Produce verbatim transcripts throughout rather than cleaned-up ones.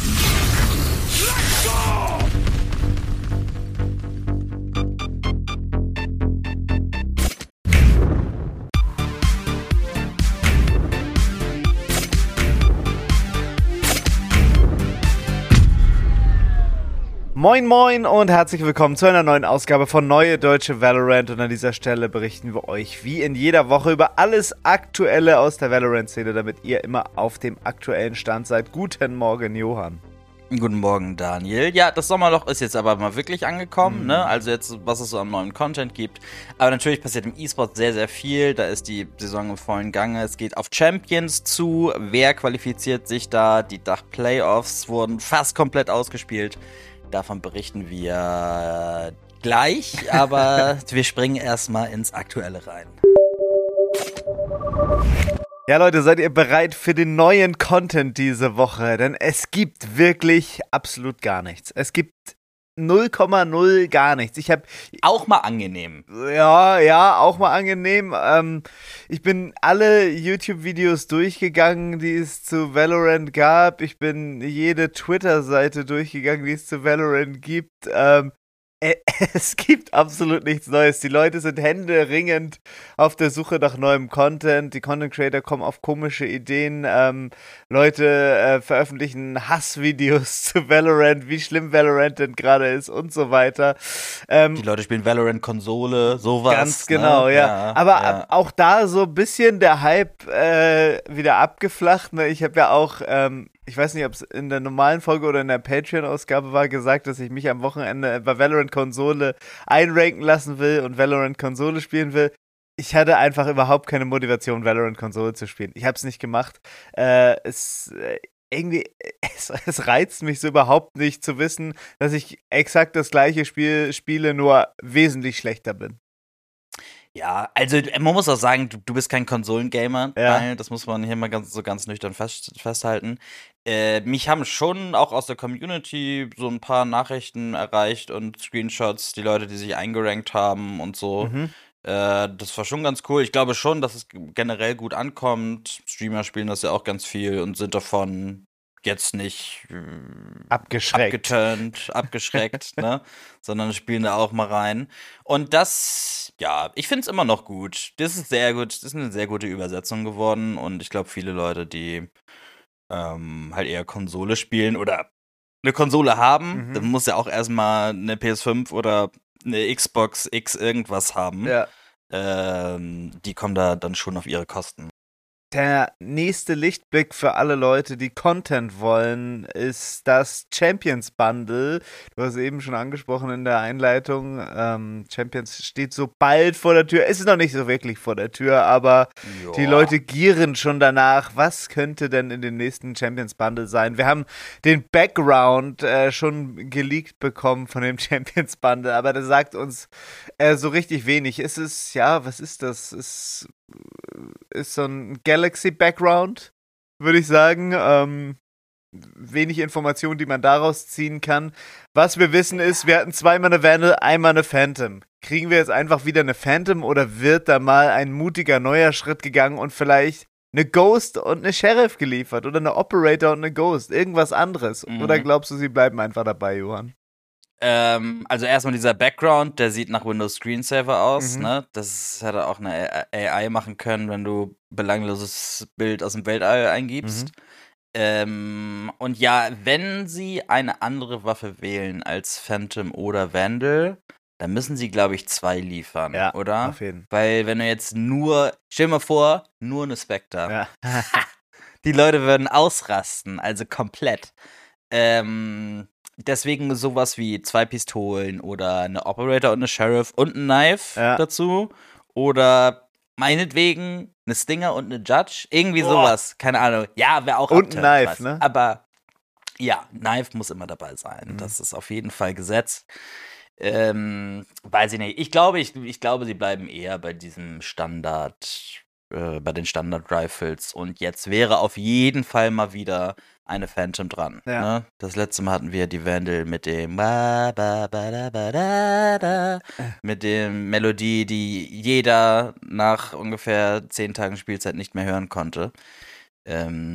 Moin moin und herzlich willkommen zu einer neuen Ausgabe von Neue Deutsche Valorant, und an dieser Stelle berichten wir euch wie in jeder Woche über alles Aktuelle aus der Valorant-Szene, damit ihr immer auf dem aktuellen Stand seid. Guten Morgen, Johann. Guten Morgen, Daniel. Ja, das Sommerloch ist jetzt aber mal wirklich angekommen, mhm. ne? Also jetzt, was es so an neuen Content gibt. Aber natürlich passiert im E-Sport sehr, sehr viel. Da ist die Saison im vollen Gange. Es geht auf Champions zu. Wer qualifiziert sich da? Die Dach-Playoffs wurden fast komplett ausgespielt. Davon berichten wir gleich, aber wir springen erstmal ins Aktuelle rein. Ja, Leute, seid ihr bereit für den neuen Content diese Woche? Denn es gibt wirklich absolut gar nichts. Es gibt null Komma null gar nichts. Ich habe auch mal angenehm. Ja, ja, auch mal angenehm. Ähm, ich bin alle YouTube-Videos durchgegangen, die es zu Valorant gab. Ich bin jede Twitter-Seite durchgegangen, die es zu Valorant gibt. Ähm, Es gibt absolut nichts Neues. Die Leute sind händeringend auf der Suche nach neuem Content. Die Content Creator kommen auf komische Ideen. Ähm, Leute äh, veröffentlichen Hassvideos zu Valorant, wie schlimm Valorant denn gerade ist und so weiter. Ähm, die Leute spielen Valorant-Konsole, sowas. Ganz genau, ne? ja. ja. Aber ja. auch da so ein bisschen der Hype äh, wieder abgeflacht. Ne? Ich habe ja auch, ähm, ich weiß nicht, ob es in der normalen Folge oder in der Patreon-Ausgabe war, gesagt, dass ich mich am Wochenende bei Valorant-Konsole einranken lassen will und Valorant-Konsole spielen will. Ich hatte einfach überhaupt keine Motivation, Valorant-Konsole zu spielen. Ich habe es nicht gemacht. Äh, es äh, irgendwie, es, es reizt mich so überhaupt nicht zu wissen, dass ich exakt das gleiche Spiel spiele, nur wesentlich schlechter bin. Ja, also man muss auch sagen, du, du bist kein Konsolengamer, ja. Daniel, das muss man hier mal ganz, so ganz nüchtern fest, festhalten. Äh, mich haben schon auch aus der Community so ein paar Nachrichten erreicht und Screenshots, die Leute, die sich eingerankt haben und so. Mhm. Äh, das war schon ganz cool. Ich glaube schon, dass es generell gut ankommt. Streamer spielen das ja auch ganz viel und sind davon jetzt nicht äh, abgeschreckt, abgeturnt, abgeschreckt, ne? Sondern spielen da auch mal rein. Und das, ja, ich finde es immer noch gut. Das ist sehr gut, das ist eine sehr gute Übersetzung geworden. Und ich glaube, viele Leute, die ähm, halt eher Konsole spielen oder eine Konsole haben, mhm. dann muss ja auch erstmal eine P S fünf oder eine Xbox X irgendwas haben. Ja. Ähm, die kommen da dann schon auf ihre Kosten. Der nächste Lichtblick für alle Leute, die Content wollen, ist das Champions Bundle. Du hast es eben schon angesprochen in der Einleitung. Ähm, Champions steht so bald vor der Tür. Es ist noch nicht so wirklich vor der Tür, aber Joa. Die Leute gieren schon danach. Was könnte denn in dem nächsten Champions Bundle sein? Wir haben den Background äh, schon geleakt bekommen von dem Champions Bundle, aber der sagt uns äh, so richtig wenig. Es ist, ja, was ist das? Es ist so ein Galaxy-Background, würde ich sagen. Ähm, wenig Informationen, die man daraus ziehen kann. Was wir wissen ist, wir hatten zweimal eine Vandal, einmal eine Phantom. Kriegen wir jetzt einfach wieder eine Phantom oder wird da mal ein mutiger neuer Schritt gegangen und vielleicht eine Ghost und eine Sheriff geliefert oder eine Operator und eine Ghost? Irgendwas anderes. Mhm. Oder glaubst du, sie bleiben einfach dabei, Johann? Ähm, also erstmal dieser Background, der sieht nach Windows Screensaver aus, mhm. ne? Das hätte auch eine A I machen können, wenn du belangloses Bild aus dem Weltall eingibst. Mhm. Ähm, und ja, wenn sie eine andere Waffe wählen als Phantom oder Vandal, dann müssen sie, glaube ich, zwei liefern, ja, oder? Auf jeden. Weil wenn du jetzt nur, stell dir mal vor, nur eine Spectre. Ja. Die Leute würden ausrasten, also komplett. Ähm, deswegen sowas wie zwei Pistolen oder eine Operator und eine Sheriff und ein Knife ja. dazu. Oder meinetwegen eine Stinger und eine Judge. Irgendwie oh. sowas. Keine Ahnung. Ja, wäre auch Und ein Knife, ne? Aber ja, Knife muss immer dabei sein. Mhm. Das ist auf jeden Fall Gesetz. Ähm, weiß ich nicht. Ich glaube, ich, ich glaube, sie bleiben eher bei diesem Standard, äh, bei den Standard-Rifles. Und jetzt wäre auf jeden Fall mal wieder eine Phantom dran. Ja. Ne? Das letzte Mal hatten wir die Vandal mit dem ba, ba, ba, da, ba, da, da, mit dem Melodie, die jeder nach ungefähr zehn Tagen Spielzeit nicht mehr hören konnte. Ähm,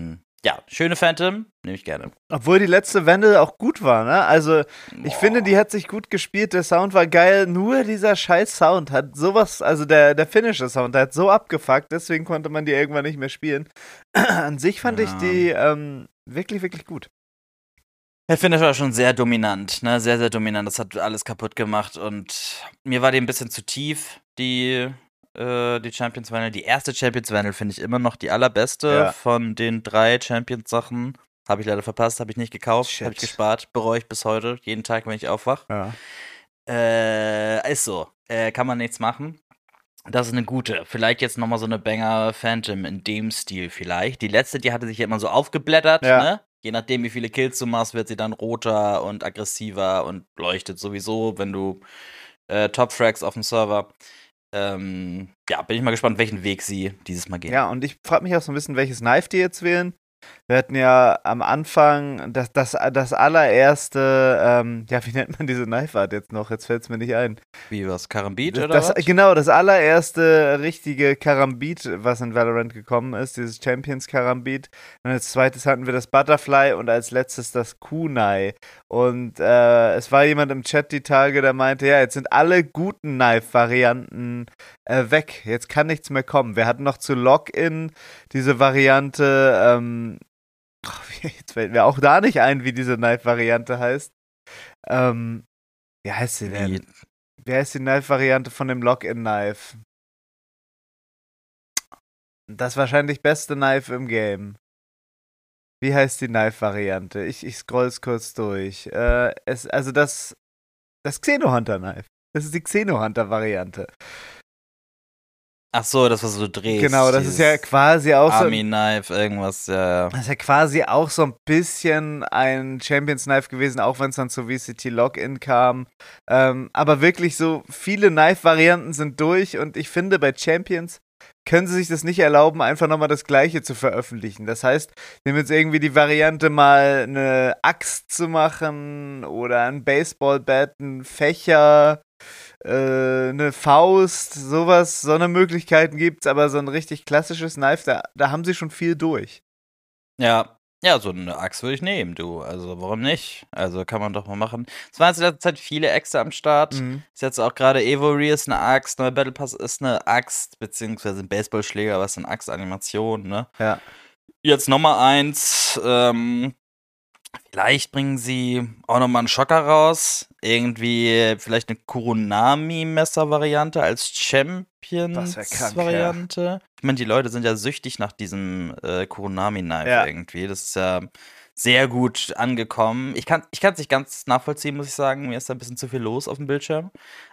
ja, schöne Phantom, nehme ich gerne. Obwohl die letzte Wende auch gut war, ne? Also, ich Boah. finde, die hat sich gut gespielt, der Sound war geil, nur dieser scheiß Sound hat sowas, also der, der finnische Sound, der hat so abgefuckt, deswegen konnte man die irgendwann nicht mehr spielen. An sich fand Ja. ich die ähm, wirklich, wirklich gut. Der Finish war schon sehr dominant, ne? Sehr, sehr dominant. Das hat alles kaputt gemacht und mir war die ein bisschen zu tief, die, äh, die Champions Wandel. Die erste Champions Wandel finde ich immer noch die allerbeste Ja. von den drei Champions-Sachen. Habe ich leider verpasst, habe ich nicht gekauft, Shit. habe ich gespart, bereue ich bis heute, jeden Tag, wenn ich aufwache. Ja. Äh, ist so. Äh, kann man nichts machen. Das ist eine gute. Vielleicht jetzt nochmal so eine Banger Phantom in dem Stil vielleicht. Die letzte, die hatte sich ja immer so aufgeblättert, Ja. ne? Je nachdem, wie viele Kills du machst, wird sie dann roter und aggressiver und leuchtet sowieso, wenn du äh, Top-Frags auf dem Server. Ähm, ja, bin ich mal gespannt, welchen Weg sie dieses Mal gehen. Ja, und ich frage mich auch so ein bisschen, welches Knife die jetzt wählen. Wir hatten ja am Anfang das, das, das allererste, ähm, ja, wie nennt man diese Knife-Art jetzt noch? Jetzt fällt es mir nicht ein. Wie was? Karambit oder Das, was? genau, das allererste richtige Karambit, was in Valorant gekommen ist, dieses Champions-Karambit. Und als zweites hatten wir das Butterfly und als letztes das Kunai. Und äh, es war jemand im Chat die Tage, der meinte, ja, jetzt sind alle guten Knife-Varianten äh, weg. Jetzt kann nichts mehr kommen. Wir hatten noch zu Login diese Variante, ähm, ach, jetzt fällt mir auch da nicht ein, wie diese Knife-Variante heißt. Ähm, wie heißt sie denn? Wie? Wie heißt die Knife-Variante von dem Lock-in-Knife? Das wahrscheinlich beste Knife im Game. Wie heißt die Knife-Variante? Ich, ich scroll's kurz durch. Äh, es, also das, das Xenohunter-Knife. Das ist die Xenohunter-Variante. Ach so, das, was du drehst. Genau, das ist ja dieses quasi auch so. Army Knife, irgendwas, ja, ja. Das ist ja quasi auch so ein bisschen ein Champions Knife gewesen, auch wenn es dann zu V C T Login kam. Ähm, aber wirklich so viele Knife-Varianten sind durch und ich finde, bei Champions können sie sich das nicht erlauben, einfach nochmal das Gleiche zu veröffentlichen. Das heißt, nehmen jetzt irgendwie die Variante, mal eine Axt zu machen oder ein Baseballbat, ein Fächer, äh, eine Faust, sowas, so eine Möglichkeiten gibt's, aber so ein richtig klassisches Knife, da, da haben sie schon viel durch. Ja, ja, so eine Axt würde ich nehmen, du. Also, warum nicht? Also, kann man doch mal machen. Es waren jetzt in letzter Zeit viele Äxte am Start. Mhm. Ist jetzt auch gerade Evory ist eine Axt, neuer Battle Pass ist eine Axt, beziehungsweise ein Baseballschläger, was eine Axt-Animation, ne? Ja. Jetzt Nummer eins, ähm, vielleicht bringen sie auch nochmal einen Schocker raus. Irgendwie vielleicht eine Kurunami-Messer-Variante als Das wär krank, Champions-Variante. Ich meine, die Leute sind ja süchtig nach diesem äh, Kurunami-Knife Ja. irgendwie. Das ist ja sehr gut angekommen. Ich kann ich es nicht ganz nachvollziehen, muss ich sagen. Mir ist da ein bisschen zu viel los auf dem Bildschirm.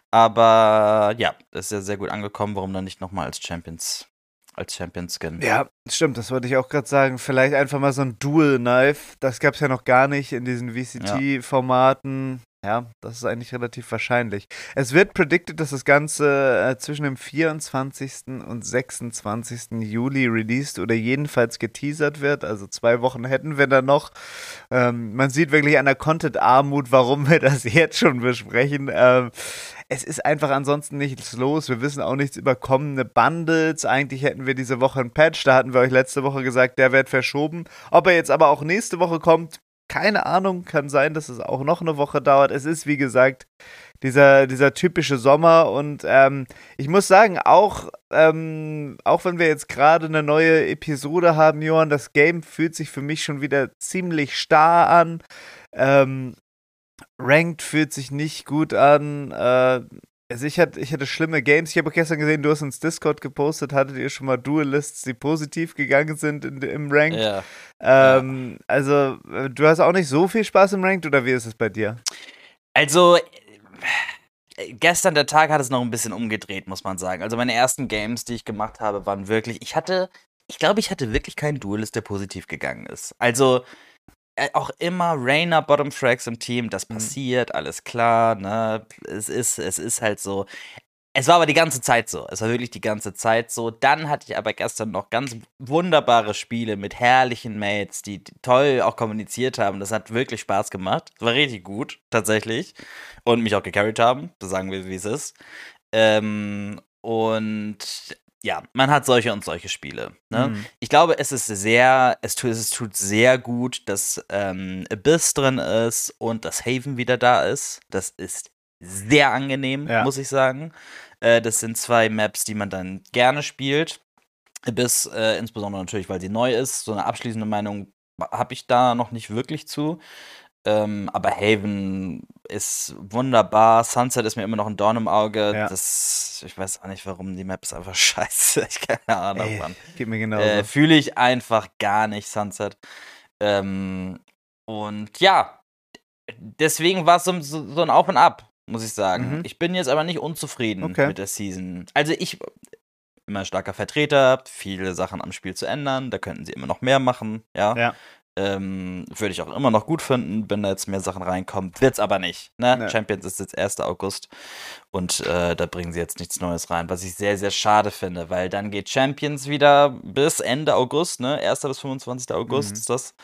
Aber ja, das ist ja sehr gut angekommen. Warum dann nicht nochmal als Champions, als Champion-Skin? Ja, stimmt, das wollte ich auch gerade sagen. Vielleicht einfach mal so ein Dual-Knife. Das gab es ja noch gar nicht in diesen V C T-Formaten. Ja, das ist eigentlich relativ wahrscheinlich. Es wird predicted, dass das Ganze äh, zwischen dem vierundzwanzigsten und sechsundzwanzigsten Juli released oder jedenfalls geteasert wird. Also zwei Wochen hätten wir da noch. Ähm, man sieht wirklich an der Content-Armut, warum wir das jetzt schon besprechen. Ähm, es ist einfach ansonsten nichts los. Wir wissen auch nichts über kommende Bundles. Eigentlich hätten wir diese Woche einen Patch. Da hatten wir euch letzte Woche gesagt, der wird verschoben. Ob er jetzt aber auch nächste Woche kommt, keine Ahnung. Kann sein, dass es auch noch eine Woche dauert. Es ist, wie gesagt, dieser, dieser typische Sommer. Und ähm, ich muss sagen, auch, ähm, auch wenn wir jetzt gerade eine neue Episode haben, Johann, das Game fühlt sich für mich schon wieder ziemlich starr an. Ähm, Ranked fühlt sich nicht gut an. Äh, also ich hatte, ich hatte schlimme Games. Ich habe auch gestern gesehen, du hast ins Discord gepostet, hattet ihr schon mal Duelists, die positiv gegangen sind in, im Ranked? Ja. Ähm, ja. Also, du hast auch nicht so viel Spaß im Ranked, oder wie ist es bei dir? Also, äh, gestern der Tag hat es noch ein bisschen umgedreht, muss man sagen. Also, meine ersten Games, die ich gemacht habe, waren wirklich, ich hatte, ich glaube, ich hatte wirklich keinen Duelist, der positiv gegangen ist. Also, äh, auch immer Reyna Bottom Frags im Team, das passiert, mhm. alles klar, ne, es ist, es ist halt so. Es war aber die ganze Zeit so, es war wirklich die ganze Zeit so. Dann hatte ich aber gestern noch ganz wunderbare Spiele mit herrlichen Mates, die toll auch kommuniziert haben, das hat wirklich Spaß gemacht, es war richtig gut, tatsächlich, und mich auch gecarried haben, so sagen wir, wie es ist. Ähm, und ja, man hat solche und solche Spiele. Ne? Mhm. Ich glaube, es ist sehr, es tut, es tut sehr gut, dass ähm, Abyss drin ist und dass Haven wieder da ist. Das ist sehr angenehm, Ja. muss ich sagen. Äh, das sind zwei Maps, die man dann gerne spielt. Abyss, äh, insbesondere natürlich, weil sie neu ist. So eine abschließende Meinung habe ich da noch nicht wirklich zu. Ähm, aber Haven ist wunderbar. Sunset ist mir immer noch ein Dorn im Auge. Ja. Das, ich weiß auch nicht, warum. Die Map ist einfach scheiße. Ich keine Ahnung, Ey, Mann. geht mir genauso. Äh, Fühle ich einfach gar nicht, Sunset. Ähm, und ja, deswegen war es so, so, so ein Auf und Ab, muss ich sagen. Mhm. Ich bin jetzt aber nicht unzufrieden Okay. mit der Season. Also ich, immer starker Vertreter, viele Sachen am Spiel zu ändern. Da könnten sie immer noch mehr machen, ja. Ja. Ähm, würde ich auch immer noch gut finden, wenn da jetzt mehr Sachen reinkommen. Wird's aber nicht. Ne? Nee. Champions ist jetzt erster August und äh, da bringen sie jetzt nichts Neues rein, was ich sehr, sehr schade finde, weil dann geht Champions wieder bis Ende August, ne? erster bis fünfundzwanzigster August Mhm. ist das.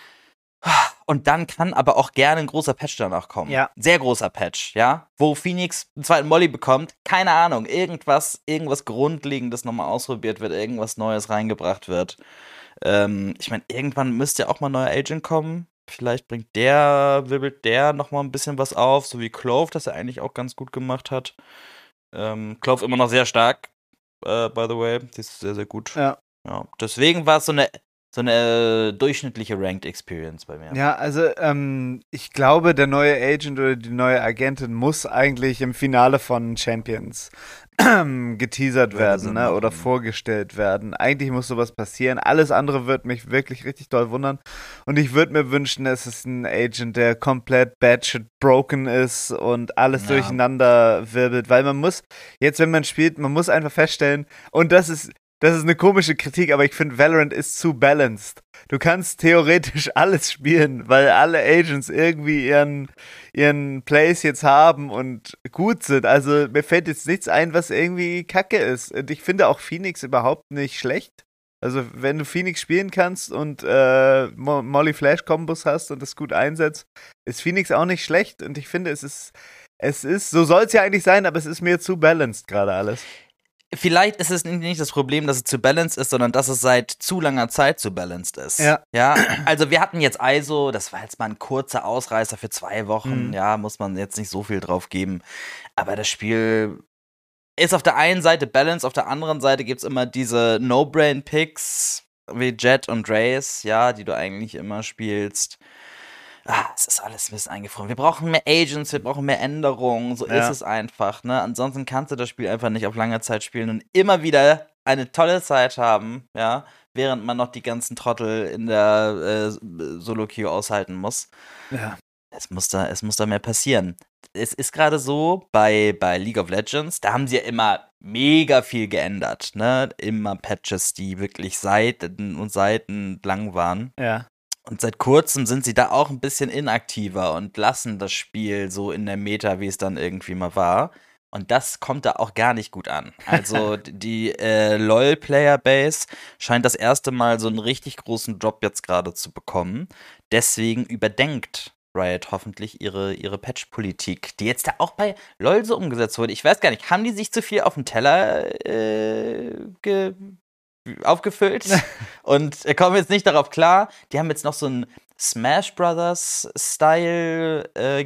Und dann kann aber auch gerne ein großer Patch danach kommen. Ja. Sehr großer Patch, ja. Wo Phoenix einen zweiten Molly bekommt, keine Ahnung, irgendwas, irgendwas Grundlegendes nochmal ausprobiert wird, irgendwas Neues reingebracht wird. Ähm, ich meine, irgendwann müsste ja auch mal ein neuer Agent kommen. Vielleicht bringt der, wirbelt der nochmal ein bisschen was auf, so wie Clove, das er eigentlich auch ganz gut gemacht hat. Ähm, Clove immer noch sehr stark, äh, by the way. Die ist sehr, sehr gut. Ja. Ja. Deswegen war es so eine, so eine äh, durchschnittliche Ranked Experience bei mir. Ja, also ähm, ich glaube, der neue Agent oder die neue Agentin muss eigentlich im Finale von Champions geteasert Würde werden, Sinn ne? oder machen. vorgestellt werden. Eigentlich muss sowas passieren. Alles andere wird mich wirklich richtig doll wundern. Und ich würde mir wünschen, es ist ein Agent, der komplett batshit broken ist und alles Ja. durcheinander wirbelt. Weil man muss, jetzt wenn man spielt, man muss einfach feststellen, und das ist Das ist eine komische Kritik, aber ich finde, Valorant ist zu balanced. Du kannst theoretisch alles spielen, weil alle Agents irgendwie ihren, ihren Plays jetzt haben und gut sind. Also mir fällt jetzt nichts ein, was irgendwie kacke ist. Und ich finde auch Phoenix überhaupt nicht schlecht. Also wenn du Phoenix spielen kannst und äh, Mo- Molly-Flash-Kombos hast und das gut einsetzt, ist Phoenix auch nicht schlecht. Und ich finde, es ist, es ist, so soll es ja eigentlich sein, aber es ist mir zu balanced gerade alles. Vielleicht ist es nicht das Problem, dass es zu balanced ist, sondern dass es seit zu langer Zeit zu balanced ist. Ja. Ja, also wir hatten jetzt I S O, das war jetzt mal ein kurzer Ausreißer für zwei Wochen, Mhm. ja, muss man jetzt nicht so viel drauf geben. Aber das Spiel ist auf der einen Seite balanced, auf der anderen Seite gibt's immer diese No-Brain-Picks wie Jet und Raze, ja, die du eigentlich immer spielst. Ah, es ist alles ein bisschen eingefroren. Wir brauchen mehr Agents, wir brauchen mehr Änderungen. So Ja. ist es einfach, ne? Ansonsten kannst du das Spiel einfach nicht auf lange Zeit spielen und immer wieder eine tolle Zeit haben, ja, während man noch die ganzen Trottel in der äh, Solo-Queue aushalten muss. Ja. Es muss da, es muss da mehr passieren. Es ist gerade so bei, bei League of Legends, da haben sie ja immer mega viel geändert, ne? Immer Patches, die wirklich Seiten und Seiten lang waren. Ja. Und seit kurzem sind sie da auch ein bisschen inaktiver und lassen das Spiel so in der Meta, wie es dann irgendwie mal war. Und das kommt da auch gar nicht gut an. Also die äh, LoL-Player-Base scheint das erste Mal so einen richtig großen Drop jetzt gerade zu bekommen. Deswegen überdenkt Riot hoffentlich ihre, ihre Patch-Politik, die jetzt da auch bei LoL so umgesetzt wurde. Ich weiß gar nicht, haben die sich zu viel auf den Teller äh, ge aufgefüllt und kommen jetzt nicht darauf klar. Die haben jetzt noch so ein Smash Brothers Style äh,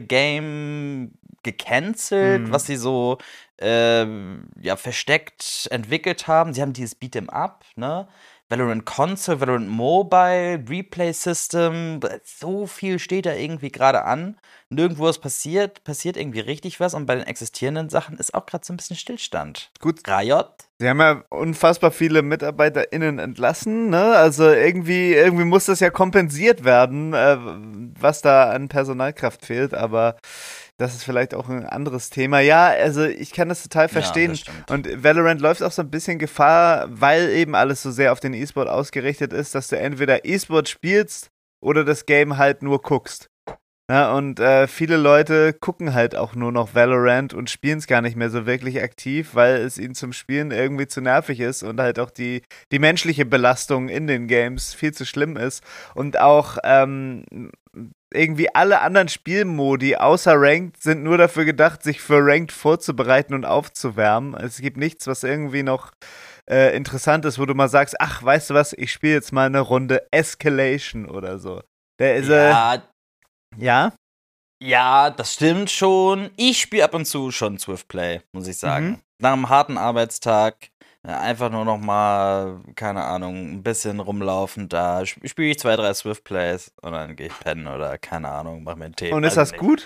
Game gecancelt, Mhm. was sie so äh, ja, versteckt entwickelt haben. Sie haben dieses Beat'em Up, ne? Valorant Console, Valorant Mobile, Replay System, so viel steht da irgendwie gerade an. Nirgendwo ist passiert, passiert irgendwie richtig was und bei den existierenden Sachen ist auch gerade so ein bisschen Stillstand. Gut. Riot? Sie haben ja unfassbar viele MitarbeiterInnen entlassen, ne? Also irgendwie, irgendwie muss das ja kompensiert werden, äh, was da an Personalkraft fehlt, aber das ist vielleicht auch ein anderes Thema. Ja, also ich kann das total verstehen. Ja, das stimmt. Und Valorant läuft auch so ein bisschen Gefahr, weil eben alles so sehr auf den E-Sport ausgerichtet ist, dass du entweder E-Sport spielst oder das Game halt nur guckst. Ja, und äh, viele Leute gucken halt auch nur noch Valorant und spielen es gar nicht mehr so wirklich aktiv, weil es ihnen zum Spielen irgendwie zu nervig ist und halt auch die, die menschliche Belastung in den Games viel zu schlimm ist. Und auch ähm, irgendwie alle anderen Spielmodi außer Ranked sind nur dafür gedacht, sich für Ranked vorzubereiten und aufzuwärmen. Es gibt nichts, was irgendwie noch äh, interessant ist, wo du mal sagst, ach, weißt du was, ich spiele jetzt mal eine Runde Escalation oder so. Der ist, ja, äh, ja? Ja, das stimmt schon. Ich spiele ab und zu schon Swiftplay, muss ich sagen. Mhm. Nach einem harten Arbeitstag ja, einfach nur noch mal, keine Ahnung, ein bisschen rumlaufen. Da spiele ich zwei, drei Swiftplays und dann gehe ich pennen oder keine Ahnung, mach mir einen Tee. Und ist weiß das ich gut?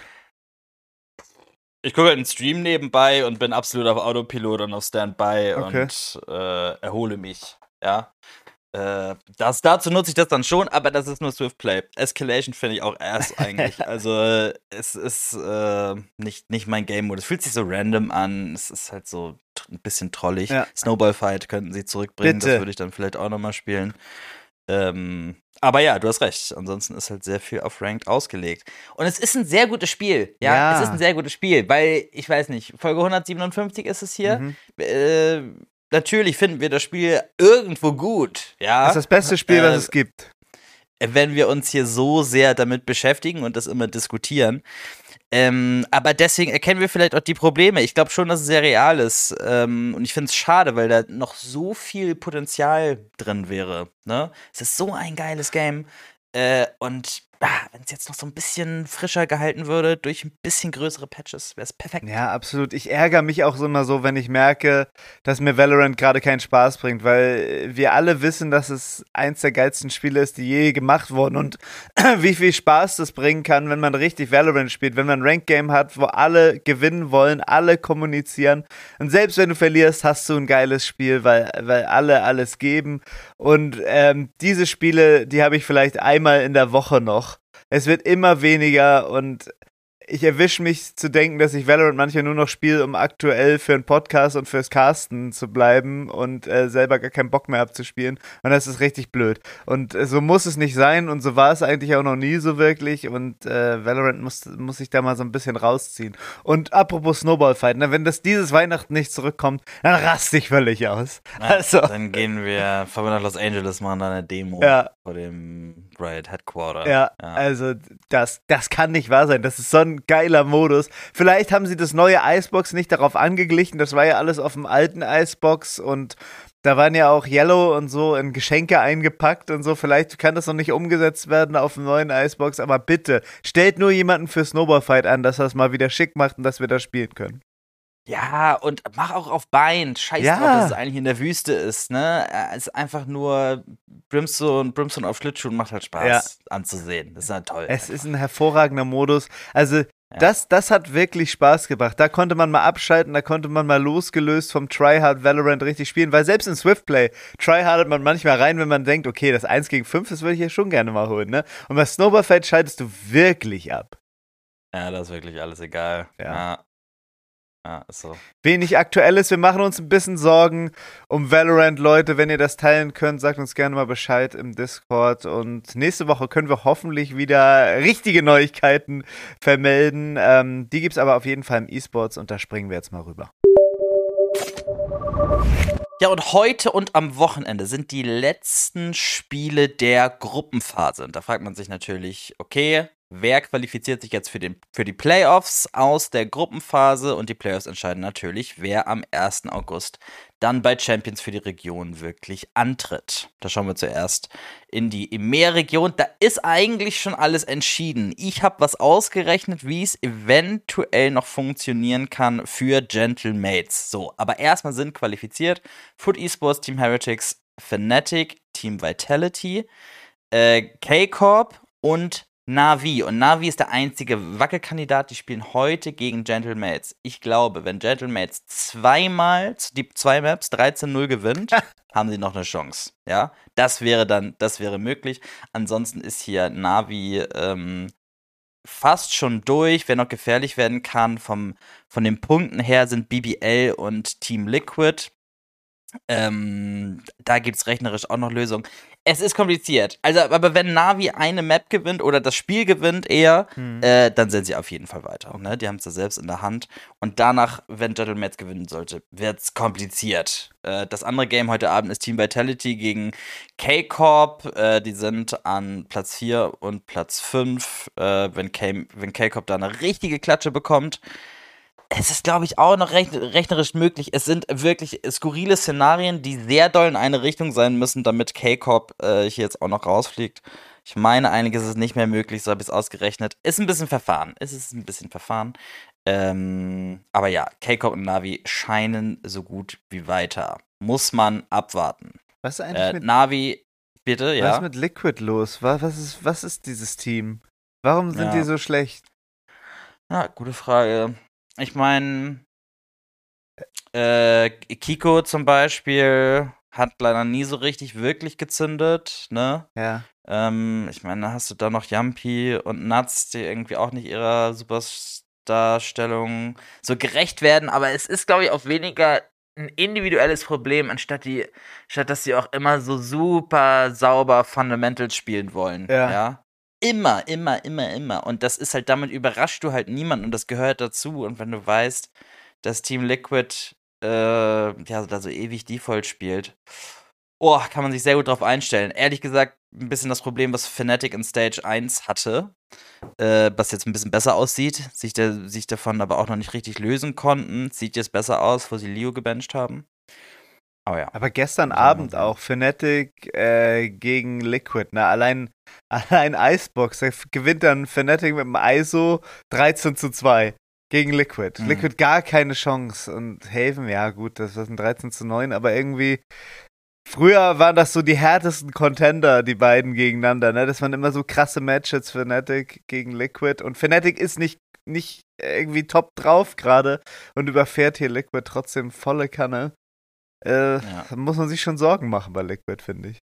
Ich gucke halt einen Stream nebenbei und bin absolut auf Autopilot und auf Standby Okay. und äh, erhole mich. Ja. Äh, das, dazu nutze ich das dann schon, aber das ist nur Swiftplay. Escalation finde ich auch erst eigentlich. Also, äh, es ist äh, nicht, nicht mein Game-Mode. Es fühlt sich so random an. Es ist halt so tr- ein bisschen trollig. Ja. Snowball Fight könnten sie zurückbringen. Bitte. Das würde ich dann vielleicht auch nochmal spielen. Ähm, aber ja, du hast recht. Ansonsten ist halt sehr viel auf Ranked ausgelegt. Und es ist ein sehr gutes Spiel. Ja, Ja. es ist ein sehr gutes Spiel, weil, ich weiß nicht, Folge hundertsiebenundfünfzig ist es hier. Mhm. Äh, natürlich finden wir das Spiel irgendwo gut. Ja. Das ist das beste Spiel, äh, was es gibt. Wenn wir uns hier so sehr damit beschäftigen und das immer diskutieren. Ähm, aber deswegen erkennen wir vielleicht auch die Probleme. Ich glaube schon, dass es sehr real ist. Ähm, und ich finde es schade, weil da noch so viel Potenzial drin wäre. Ne? Es ist so ein geiles Game. Äh, und ah, wenn es jetzt noch so ein bisschen frischer gehalten würde, durch ein bisschen größere Patches, wäre es perfekt. Ja, absolut. Ich ärgere mich auch immer so, wenn ich merke, dass mir Valorant gerade keinen Spaß bringt, weil wir alle wissen, dass es eins der geilsten Spiele ist, die je gemacht wurden und wie viel Spaß das bringen kann, wenn man richtig Valorant spielt, wenn man ein Rank-Game hat, wo alle gewinnen wollen, alle kommunizieren und selbst wenn du verlierst, hast du ein geiles Spiel, weil, weil alle alles geben und ähm, diese Spiele, die habe ich vielleicht einmal in der Woche noch. Es wird immer weniger und ich erwische mich zu denken, dass ich Valorant manchmal nur noch spiele, um aktuell für einen Podcast und fürs Casten zu bleiben und äh, selber gar keinen Bock mehr abzuspielen. Und das ist richtig blöd. Und äh, so muss es nicht sein und so war es eigentlich auch noch nie so wirklich. Und äh, Valorant muss, muss sich da mal so ein bisschen rausziehen. Und apropos Snowball Fight, ne, wenn das dieses Weihnachten nicht zurückkommt, dann raste ich völlig aus. Ja, also. Dann gehen wir, fahren wir nach Los Angeles, machen da eine Demo Ja. vor dem Riot Headquarter. Ja, Ja. also das, das kann nicht wahr sein. Das ist so ein geiler Modus. Vielleicht haben sie das neue Icebox nicht darauf angeglichen. Das war ja alles auf dem alten Icebox und da waren ja auch Yellow und so in Geschenke eingepackt und so. Vielleicht kann das noch nicht umgesetzt werden auf dem neuen Icebox, aber bitte, stellt nur jemanden für Snowball Fight an, dass er es mal wieder schick macht und dass wir das spielen können. Ja, und mach auch auf Bein. Scheiß Ja. drauf, dass es eigentlich in der Wüste ist, ne? Es ist einfach nur Brimstone, Brimstone auf Schlittschuhen macht halt Spaß Ja. anzusehen. Das ist halt toll. Es ist ein hervorragender Modus. Also Das, das hat wirklich Spaß gebracht. Da konnte man mal abschalten, da konnte man mal losgelöst vom Tryhard Valorant richtig spielen, weil selbst in Swiftplay tryhardet man manchmal rein, wenn man denkt, okay, das eins gegen fünf, das würde ich ja schon gerne mal holen, ne? Und bei Snowball Fight schaltest du wirklich ab. Ja, das ist wirklich alles egal. Ja. Ja, ja ist so. Wenig Aktuelles, wir machen uns ein bisschen Sorgen um Valorant, Leute. Wenn ihr das teilen könnt, sagt uns gerne mal Bescheid im Discord. Und nächste Woche können wir hoffentlich wieder richtige Neuigkeiten vermelden. Ähm, die gibt's aber auf jeden Fall im E-Sports und da springen wir jetzt mal rüber. Ja, und heute und am Wochenende sind die letzten Spiele der Gruppenphase. Und da fragt man sich natürlich, okay, wer qualifiziert sich jetzt für, den, für die Playoffs aus der Gruppenphase? Und die Playoffs entscheiden natürlich, wer am ersten August dann bei Champions für die Region wirklich antritt. Da schauen wir zuerst in die E M E A-Region. Da ist eigentlich schon alles entschieden. Ich habe was ausgerechnet, wie es eventuell noch funktionieren kann für Gentlemates. So, aber erstmal sind qualifiziert Foot Esports, Team Heretics, Fnatic, Team Vitality, äh, K-Corp und Na'Vi. Und Na'Vi ist der einzige Wackelkandidat, die spielen heute gegen Gentlemates. Ich glaube, wenn Gentlemates zweimal, die zwei Maps dreizehn null gewinnt, haben sie noch eine Chance. Ja, das wäre dann, das wäre möglich. Ansonsten ist hier Na'Vi ähm, fast schon durch. Wer noch gefährlich werden kann, vom, von den Punkten her sind B B L und Team Liquid. Ähm, da gibt es rechnerisch auch noch Lösungen. Es ist kompliziert. Also, aber wenn Na'Vi eine Map gewinnt oder das Spiel gewinnt eher, hm. äh, dann sind sie auf jeden Fall weiter. Ne? Die haben es ja selbst in der Hand. Und danach, wenn Gentlemates gewinnen sollte, wird es kompliziert. Äh, das andere Game heute Abend ist Team Vitality gegen K-Corp. Äh, die sind an Platz vier und Platz fünf. Äh, wenn K- wenn K-Corp da eine richtige Klatsche bekommt, Es ist, glaube ich, auch noch recht, rechnerisch möglich. Es sind wirklich skurrile Szenarien, die sehr doll in eine Richtung sein müssen, damit K-Corp äh, hier jetzt auch noch rausfliegt. Ich meine, einiges ist nicht mehr möglich, so habe ich es ausgerechnet. Ist ein bisschen verfahren. Es ist ein bisschen verfahren. Ähm, aber ja, K-Corp und Navi scheinen so gut wie weiter. Muss man abwarten. Was ist eigentlich Äh, mit, Navi, bitte, was ja. ist mit Liquid los? Was, was, ist, was ist dieses Team? Warum sind Ja. die so schlecht? Ja, gute Frage. Ich meine, äh, Kiko zum Beispiel hat leider nie so richtig wirklich gezündet, ne? Ja. Ähm, ich meine, da hast du da noch Yampi und Nuts, die irgendwie auch nicht ihrer Superstar-Stellung so gerecht werden, aber es ist, glaube ich, auch weniger ein individuelles Problem, anstatt die, statt dass sie auch immer so super sauber Fundamentals spielen wollen, Ja. ja? Immer, immer, immer, immer. Und das ist halt, damit überrascht du halt niemanden und das gehört dazu. Und wenn du weißt, dass Team Liquid äh, ja, da so ewig Default spielt, oh, kann man sich sehr gut drauf einstellen. Ehrlich gesagt, ein bisschen das Problem, was Fnatic in Stage eins hatte, äh, was jetzt ein bisschen besser aussieht, sich, der, sich davon aber auch noch nicht richtig lösen konnten. Sieht jetzt besser aus, wo sie Leo gebencht haben. Aber ja. Aber gestern Muss man mal Abend sehen. auch Fnatic äh, gegen Liquid, ne? Allein, allein Icebox, da gewinnt dann Fnatic mit dem I S O dreizehn zu zwei gegen Liquid. Mhm. Liquid gar keine Chance. Und Haven, ja gut, das war ein dreizehn zu neun, aber irgendwie. Früher waren das so die härtesten Contender, die beiden gegeneinander, ne? Das waren immer so krasse Matches, Fnatic gegen Liquid. Und Fnatic ist nicht, nicht irgendwie top drauf gerade und überfährt hier Liquid trotzdem volle Kanne. Äh, Ja. Da muss man sich schon Sorgen machen bei Liquid, finde ich.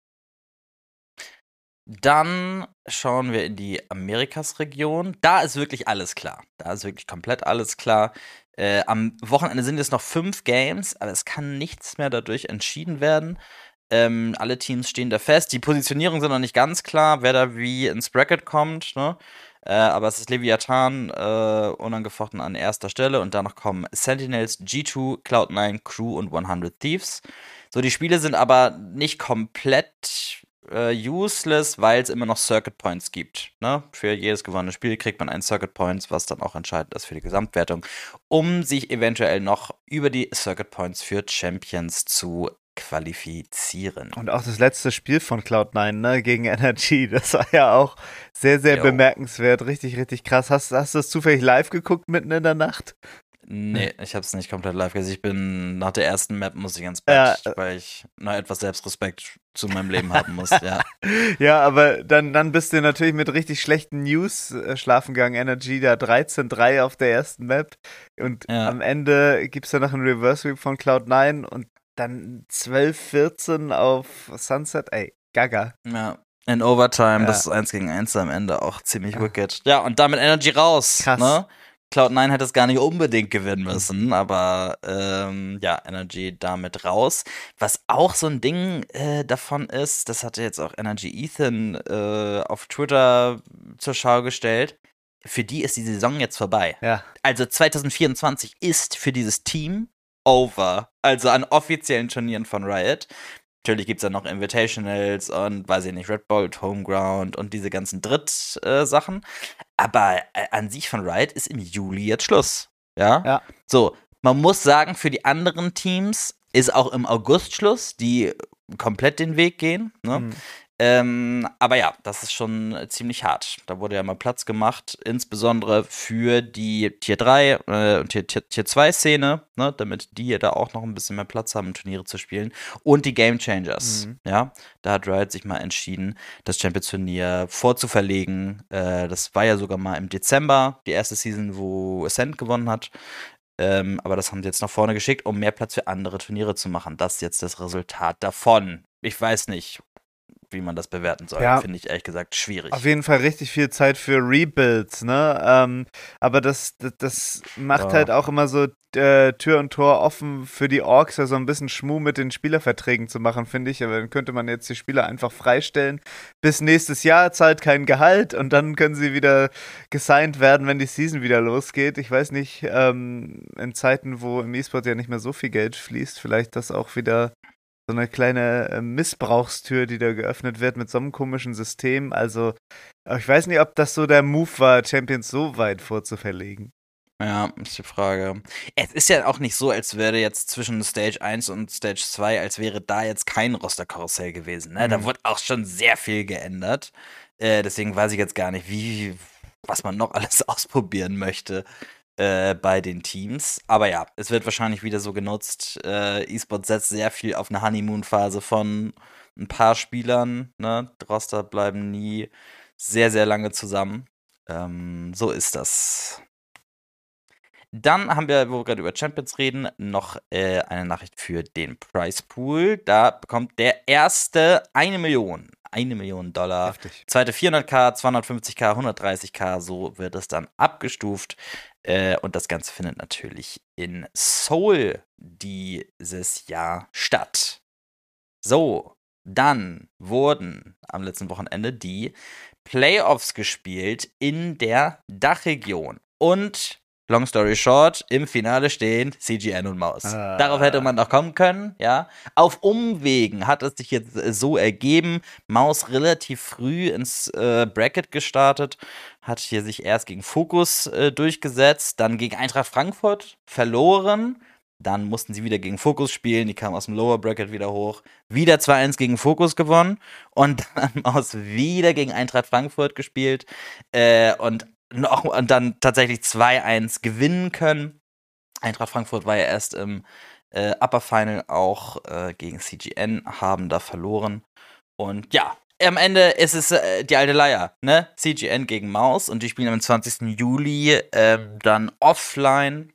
Dann schauen wir in die Amerikas-Region. Da ist wirklich alles klar. Da ist wirklich komplett alles klar. Äh, am Wochenende sind jetzt noch fünf Games, aber es kann nichts mehr dadurch entschieden werden. Ähm, alle Teams stehen da fest. Die Positionierungen sind noch nicht ganz klar, wer da wie ins Bracket kommt. Ne? Äh, aber es ist Leviathan äh, unangefochten an erster Stelle. Und danach kommen Sentinels, G zwei, Cloud nine, Crew und hundert Thieves. So, die Spiele sind aber nicht komplett äh, useless, weil es immer noch Circuit Points gibt. Ne? Für jedes gewonnene Spiel kriegt man einen Circuit Points, was dann auch entscheidend ist für die Gesamtwertung, um sich eventuell noch über die Circuit Points für Champions zu qualifizieren. Und auch das letzte Spiel von Cloud nine, ne, gegen Energy, das war ja auch sehr, sehr Jo. bemerkenswert. Richtig, richtig krass. Hast, hast du das zufällig live geguckt mitten in der Nacht? Nee, ich hab's nicht komplett live gesehen. Ich bin nach der ersten Map muss ich ins Bett, Ja. weil ich noch etwas Selbstrespekt zu meinem Leben haben muss, ja. Ja, aber dann, dann bist du natürlich mit richtig schlechten News äh, schlafen gegangen. Energy da dreizehn drei auf der ersten Map. Und Ja. am Ende gibt's dann noch einen Reverse Sweep von Cloud nine und dann zwölf vierzehn auf Sunset. Ey, gaga. Ja. In Overtime, Ja. das ist eins gegen eins am Ende auch ziemlich wicked. Ja, und damit Energy raus. Krass. Ne? Cloud nine hätte es gar nicht unbedingt gewinnen müssen, aber ähm, ja, Energy damit raus. Was auch so ein Ding äh, davon ist, das hatte jetzt auch Energy Ethan äh, auf Twitter zur Schau gestellt. Für die ist die Saison jetzt vorbei. Ja. Also zwanzig vierundzwanzig ist für dieses Team over. Also an offiziellen Turnieren von Riot. Natürlich gibt es dann noch Invitationals und, weiß ich nicht, Red Bull, Homeground und diese ganzen Dritt-Sachen. Aber äh, an sich von Riot ist im Juli jetzt Schluss. Ja? Ja. So, man muss sagen, für die anderen Teams ist auch im August Schluss, die komplett den Weg gehen. Ne? Mhm. Ähm, aber ja, das ist schon ziemlich hart. Da wurde ja mal Platz gemacht, insbesondere für die Tier drei äh, und Tier, Tier, Tier zwei Szene, ne, damit die ja da auch noch ein bisschen mehr Platz haben, Turniere zu spielen. Und die Game Changers. Mhm. Ja, da hat Riot sich mal entschieden, das Champions-Turnier vorzuverlegen. Äh, das war ja sogar mal im Dezember, die erste Season, wo Ascent gewonnen hat. Ähm, aber das haben sie jetzt nach vorne geschickt, um mehr Platz für andere Turniere zu machen. Das ist jetzt das Resultat davon. Ich weiß nicht, wie man das bewerten soll. Ja. Finde ich ehrlich gesagt schwierig. Auf jeden Fall richtig viel Zeit für Rebuilds, ne? Ähm, aber das, das, das macht Ja. halt auch immer so äh, Tür und Tor offen für die Orks, ja so ein bisschen Schmuh mit den Spielerverträgen zu machen, finde ich. Aber dann könnte man jetzt die Spieler einfach freistellen. Bis nächstes Jahr zahlt kein Gehalt und dann können sie wieder gesigned werden, wenn die Season wieder losgeht. Ich weiß nicht, ähm, in Zeiten, wo im E-Sport ja nicht mehr so viel Geld fließt, vielleicht das auch wieder so eine kleine äh, Missbrauchstür, die da geöffnet wird mit so einem komischen System. Also, ich weiß nicht, ob das so der Move war, Champions so weit vorzuverlegen. Ja, ist die Frage. Es ist ja auch nicht so, als wäre jetzt zwischen Stage eins und Stage zwei, als wäre da jetzt kein Roster-Karussell gewesen. Ne? Mhm. Da wurde auch schon sehr viel geändert. Äh, deswegen weiß ich jetzt gar nicht, wie, was man noch alles ausprobieren möchte äh, bei den Teams. Aber ja, es wird wahrscheinlich wieder so genutzt. Äh, E-Sport setzt sehr viel auf eine Honeymoon-Phase von ein paar Spielern. Ne? Roster bleiben nie sehr, sehr lange zusammen. Ähm, so ist das. Dann haben wir, wo wir gerade über Champions reden, noch äh, eine Nachricht für den Prize Pool. Da bekommt der erste eine Million. Eine Million Dollar. Heftig. Zweite vierhunderttausend, zweihundertfünfzigtausend, hundertdreißigtausend. So wird es dann abgestuft. Äh, und das Ganze findet natürlich in Seoul dieses Jahr statt. So, dann wurden am letzten Wochenende die Playoffs gespielt in der Dachregion. Und long story short, im Finale stehen C G N und Maus. Ah. Darauf hätte man noch kommen können, ja. Auf Umwegen hat es sich jetzt so ergeben. Maus relativ früh ins äh, Bracket gestartet, hat hier sich erst gegen Focus äh, durchgesetzt, dann gegen Eintracht Frankfurt verloren. Dann mussten sie wieder gegen Focus spielen, die kamen aus dem Lower Bracket wieder hoch. Wieder zwei eins gegen Focus gewonnen und dann Maus wieder gegen Eintracht Frankfurt gespielt äh, und noch und dann tatsächlich zwei eins gewinnen können. Eintracht Frankfurt war ja erst im äh, Upper Final auch äh, gegen C G N, haben da verloren. Und ja, am Ende ist es äh, die alte Leier, ne? C G N gegen Maus und die spielen am zwanzigsten Juli äh, dann offline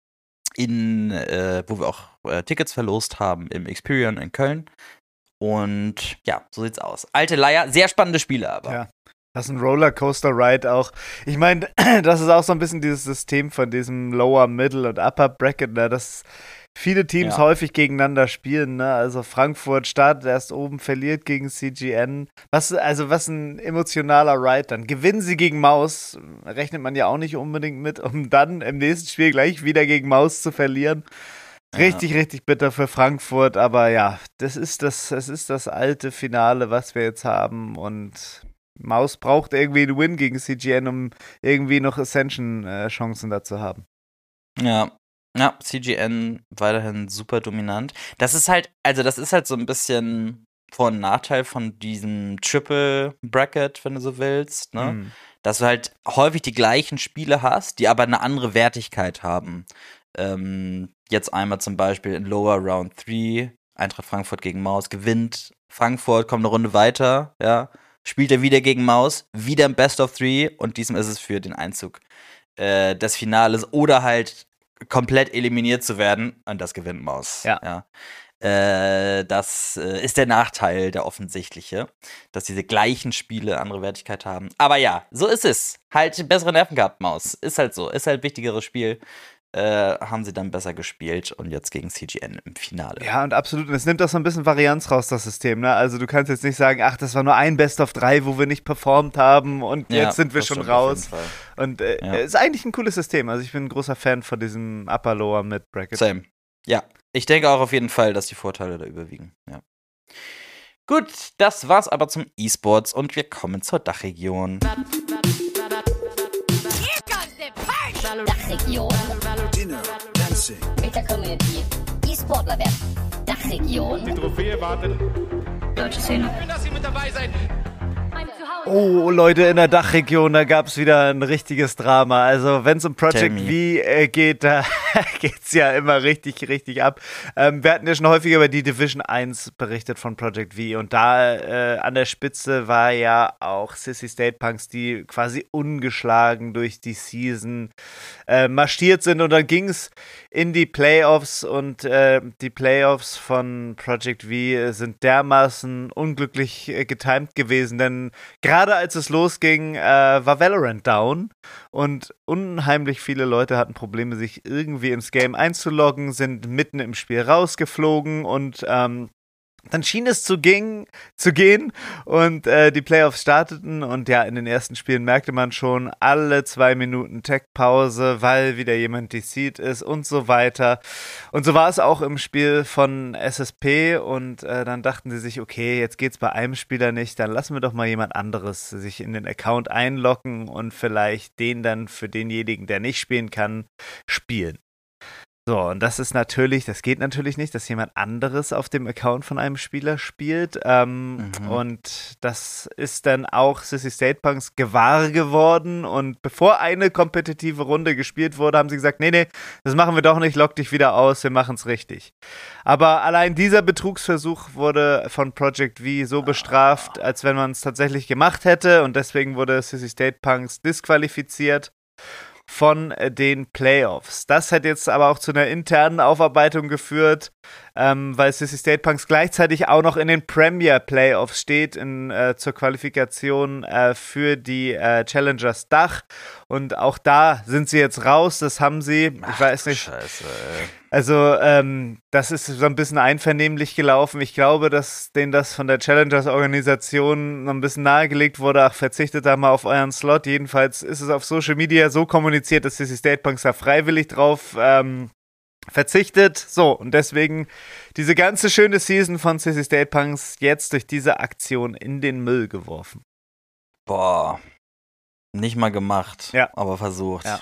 in, äh, wo wir auch äh, Tickets verlost haben im Experion in Köln. Und ja, so sieht's aus. Alte Leier, sehr spannende Spiele aber. Ja. Das ist ein Rollercoaster-Ride auch. Ich meine, das ist auch so ein bisschen dieses System von diesem Lower, Middle und Upper Bracket, ne, dass viele Teams ja. häufig gegeneinander spielen. Ne? Also Frankfurt startet erst oben, verliert gegen C G N. Was, also was ein emotionaler Ride dann. Gewinnen sie gegen Maus, rechnet man ja auch nicht unbedingt mit, um dann im nächsten Spiel gleich wieder gegen Maus zu verlieren. Richtig, ja. richtig bitter für Frankfurt, aber ja, das ist das, das ist das alte Finale, was wir jetzt haben und Maus braucht irgendwie einen Win gegen C G N, um irgendwie noch Ascension-Chancen da zu haben. Ja, ja, C G N weiterhin super dominant. Das ist halt, also das ist halt so ein bisschen Vor- und Nachteil von diesem Triple Bracket, wenn du so willst, ne? Mhm. Dass du halt häufig die gleichen Spiele hast, die aber eine andere Wertigkeit haben. Ähm, jetzt einmal zum Beispiel in Lower Round drei, Eintracht Frankfurt gegen Maus, gewinnt Frankfurt, kommt eine Runde weiter, ja. Spielt er wieder gegen Maus, wieder im Best of Three und diesmal ist es für den Einzug äh, des Finales oder halt komplett eliminiert zu werden und das gewinnt Maus. Ja. ja. Äh, das äh, ist der Nachteil, der offensichtliche, dass diese gleichen Spiele andere Wertigkeit haben. Aber ja, so ist es. Halt bessere Nerven gehabt, Maus. Ist halt so. Ist halt ein wichtigeres Spiel. Äh, haben sie dann besser gespielt und jetzt gegen C G N im Finale. Ja, und absolut. Und es nimmt auch so ein bisschen Varianz raus, das System. Ne? Also du kannst jetzt nicht sagen, ach, das war nur ein Best of drei, wo wir nicht performt haben und ja, jetzt sind wir schon raus. Und äh, ja. ist eigentlich ein cooles System. Also ich bin ein großer Fan von diesem Upper Lower Mid Bracket. Same. Ja, ich denke auch auf jeden Fall, dass die Vorteile da überwiegen. Ja. Gut, das war's aber zum E-Sports und wir kommen zur Dachregion. Dachregion. Dinner, Dancing. Mit der Community. E-Sportler werden. Dachregion. Die Trophäe wartet. Deutsche Szene. Schön, dass ihr mit dabei seid. Oh, Leute, in der Dachregion, da gab es wieder ein richtiges Drama. Also, wenn es um Project V äh, geht, da geht's ja immer richtig, richtig ab. Ähm, wir hatten ja schon häufiger über die Division eins berichtet von Project V und da äh, an der Spitze war ja auch Sissy State Punks, die quasi ungeschlagen durch die Season äh, marschiert sind und dann ging es in die Playoffs und äh, die Playoffs von Project V sind dermaßen unglücklich äh, getimed gewesen, denn gerade als es losging, äh, war Valorant down und unheimlich viele Leute hatten Probleme, sich irgendwie ins Game einzuloggen, sind mitten im Spiel rausgeflogen und ähm, Dann schien es zu, ging, zu gehen und äh, die Playoffs starteten und ja, in den ersten Spielen merkte man schon alle zwei Minuten Tech-Pause, weil wieder jemand deceased ist und so weiter. Und so war es auch im Spiel von S S P und äh, dann dachten sie sich, okay, jetzt geht's bei einem Spieler nicht, dann lassen wir doch mal jemand anderes sich in den Account einloggen und vielleicht den dann für denjenigen, der nicht spielen kann, spielen. So, und das ist natürlich, das geht natürlich nicht, dass jemand anderes auf dem Account von einem Spieler spielt. Ähm, mhm. Und das ist dann auch Sissy State Punks gewahr geworden. Und bevor eine kompetitive Runde gespielt wurde, haben sie gesagt, nee, nee, das machen wir doch nicht, lock dich wieder aus, wir machen es richtig. Aber allein dieser Betrugsversuch wurde von Project V so bestraft, als wenn man es tatsächlich gemacht hätte. Und deswegen wurde Sissy State Punks disqualifiziert von den Playoffs. Das hat jetzt aber auch zu einer internen Aufarbeitung geführt, ähm, weil Sissy State Punks gleichzeitig auch noch in den Premier Playoffs steht, in, äh, zur Qualifikation äh, für die äh, Challengers Dach. Und auch da sind sie jetzt raus, das haben sie, Ach, ich weiß nicht. Scheiße, ey. Also, ähm, das ist so ein bisschen einvernehmlich gelaufen. Ich glaube, dass denen das von der Challengers-Organisation noch ein bisschen nahegelegt wurde. Ach, verzichtet da mal auf euren Slot. Jedenfalls ist es auf Social Media so kommuniziert, dass Sissy State Punks da freiwillig drauf ähm, verzichtet. So, und deswegen diese ganze schöne Season von Sissy State Punks jetzt durch diese Aktion in den Müll geworfen. Boah, nicht mal gemacht, ja. aber versucht. Ja.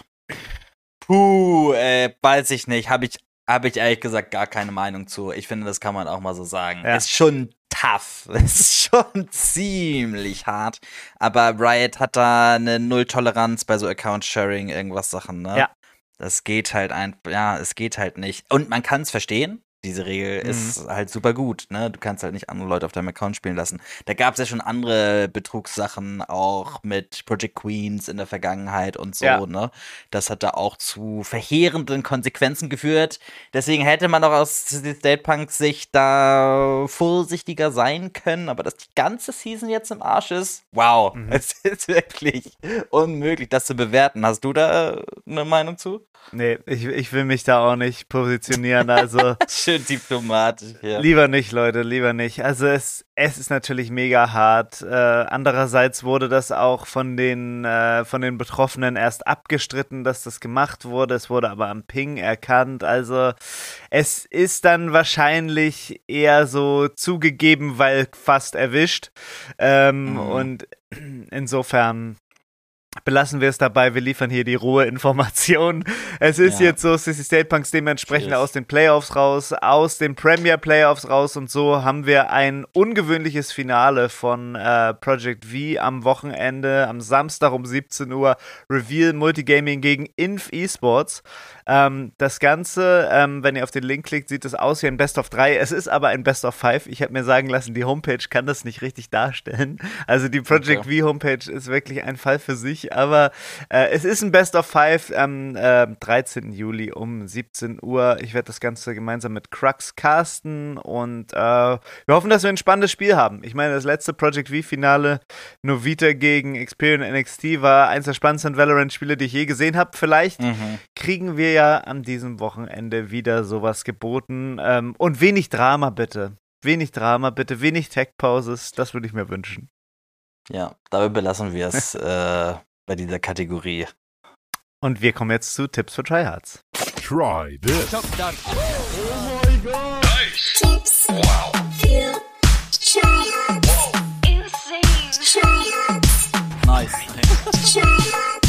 Puh, äh, weiß ich nicht. Habe ich Habe ich ehrlich gesagt gar keine Meinung zu. Ich finde, das kann man auch mal so sagen. Ja. Ist schon tough. Ist schon ziemlich hart. Aber Riot hat da eine Null-Toleranz bei so Account-Sharing, irgendwas Sachen, ne? Ja. Das geht halt einfach, ja, es geht halt nicht. Und man kann es verstehen. Diese Regel mhm. ist halt super gut, ne? Du kannst halt nicht andere Leute auf deinem Account spielen lassen. Da gab es ja schon andere Betrugssachen, auch mit Project Queens in der Vergangenheit und so, ja. ne? Das hat da auch zu verheerenden Konsequenzen geführt. Deswegen hätte man doch aus State Punks Sicht da vorsichtiger sein können. Aber dass die ganze Season jetzt im Arsch ist, wow. Mhm. Es ist wirklich unmöglich, das zu bewerten. Hast du da eine Meinung zu? Nee, ich, ich will mich da auch nicht positionieren, also schön diplomatisch, ja. Lieber nicht, Leute, lieber nicht. Also es, es ist natürlich mega hart. Äh, andererseits wurde das auch von den, äh, von den Betroffenen erst abgestritten, dass das gemacht wurde. Es wurde aber am Ping erkannt. Also es ist dann wahrscheinlich eher so zugegeben, weil fast erwischt. Ähm, mhm. Und insofern belassen wir es dabei, wir liefern hier die rohe Information. Es ist ja. jetzt so, Sissy State Punks dementsprechend Cheers. aus den Playoffs raus, aus den Premier Playoffs raus und so haben wir ein ungewöhnliches Finale von äh, Project V am Wochenende, am Samstag um siebzehn Uhr, Reveal Multigaming gegen Inf Esports. Ähm, das Ganze, ähm, wenn ihr auf den Link klickt, sieht es aus wie ein Best of drei. Es ist aber ein Best of fünf. Ich habe mir sagen lassen, die Homepage kann das nicht richtig darstellen. Also die Project okay. V Homepage ist wirklich ein Fall für sich, aber äh, es ist ein Best of fünf am äh, dreizehnten Juli um siebzehn Uhr. Ich werde das Ganze gemeinsam mit Crux casten und äh, wir hoffen, dass wir ein spannendes Spiel haben. Ich meine, das letzte Project V Finale, Novita gegen Experian N X T, war eins der spannendsten Valorant-Spiele, die ich je gesehen habe. Vielleicht mhm. kriegen wir ja an diesem Wochenende wieder sowas geboten. Ähm, und wenig Drama bitte. Wenig Drama bitte, wenig Tech-Pauses, das würde ich mir wünschen. Ja, dabei belassen wir es äh, bei dieser Kategorie. Und wir kommen jetzt zu Tipps für Tryhards. Try this. Oh my God. Nice. Tipps wow. für Tryhards. Wow. Insane. Tryhards. Nice. Tryhards.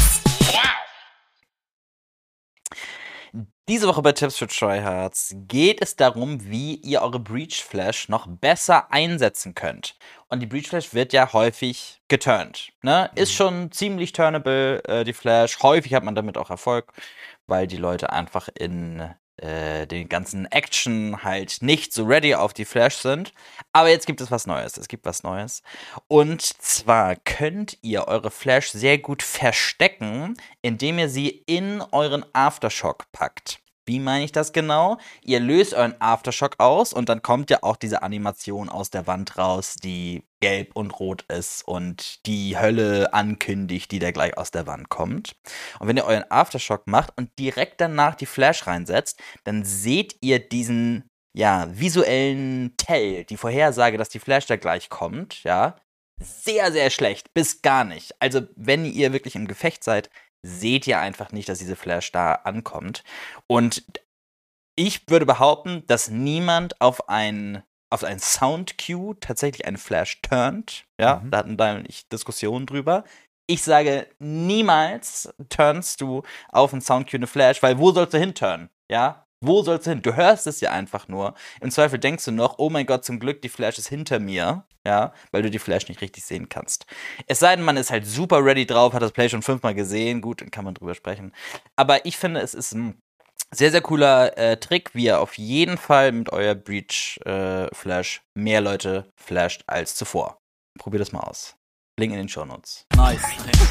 Diese Woche bei Tipps für Tryhards geht es darum, wie ihr eure Breach Flash noch besser einsetzen könnt. Und die Breach Flash wird ja häufig geturnt. Ne? Ist schon ziemlich turnable, äh, die Flash. Häufig hat man damit auch Erfolg, weil die Leute einfach in äh, den ganzen Action halt nicht so ready auf die Flash sind. Aber jetzt gibt es was Neues. Es gibt was Neues. Und zwar könnt ihr eure Flash sehr gut verstecken, indem ihr sie in euren Aftershock packt. Wie meine ich das genau? Ihr löst euren Aftershock aus und dann kommt ja auch diese Animation aus der Wand raus, die gelb und rot ist und die Hölle ankündigt, die da gleich aus der Wand kommt. Und wenn ihr euren Aftershock macht und direkt danach die Flash reinsetzt, dann seht ihr diesen ja, visuellen Tell, die Vorhersage, dass die Flash da gleich kommt, ja, sehr, sehr schlecht, bis gar nicht. Also, wenn ihr wirklich im Gefecht seid, seht ihr einfach nicht, dass diese Flash da ankommt. Und ich würde behaupten, dass niemand auf ein, auf ein Sound-Cue tatsächlich einen Flash turnt. Ja, mhm. Da hatten da ich Diskussionen drüber. Ich sage, niemals turnst du auf ein Sound-Cue eine Flash, weil wo sollst du hinturnen? Ja, wo sollst du hin? Du hörst es ja einfach nur. Im Zweifel denkst du noch, oh mein Gott, zum Glück, die Flash ist hinter mir. Ja, weil du die Flash nicht richtig sehen kannst. Es sei denn, man ist halt super ready drauf, hat das Play schon fünfmal gesehen. Gut, dann kann man drüber sprechen. Aber ich finde, es ist ein sehr, sehr cooler äh, Trick, wie ihr auf jeden Fall mit eurer Breach-Flash äh, mehr Leute flasht als zuvor. Probiert das mal aus. Link in den Shownotes. Nice.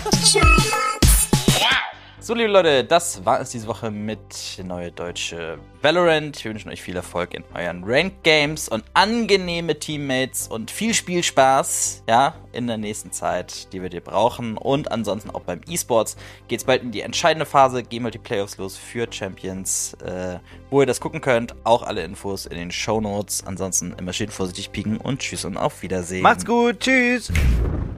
So, liebe Leute, das war es diese Woche mit Neue Deutsche Valorant. Wir wünschen euch viel Erfolg in euren Ranked Games und angenehme Teammates und viel Spielspaß, ja, in der nächsten Zeit, die wir dir brauchen. Und ansonsten auch beim E-Sports geht's bald in die entscheidende Phase. Gehen wir die Playoffs los für Champions, äh, wo ihr das gucken könnt. Auch alle Infos in den Shownotes. Ansonsten immer schön vorsichtig pieken und tschüss und auf Wiedersehen. Macht's gut, tschüss!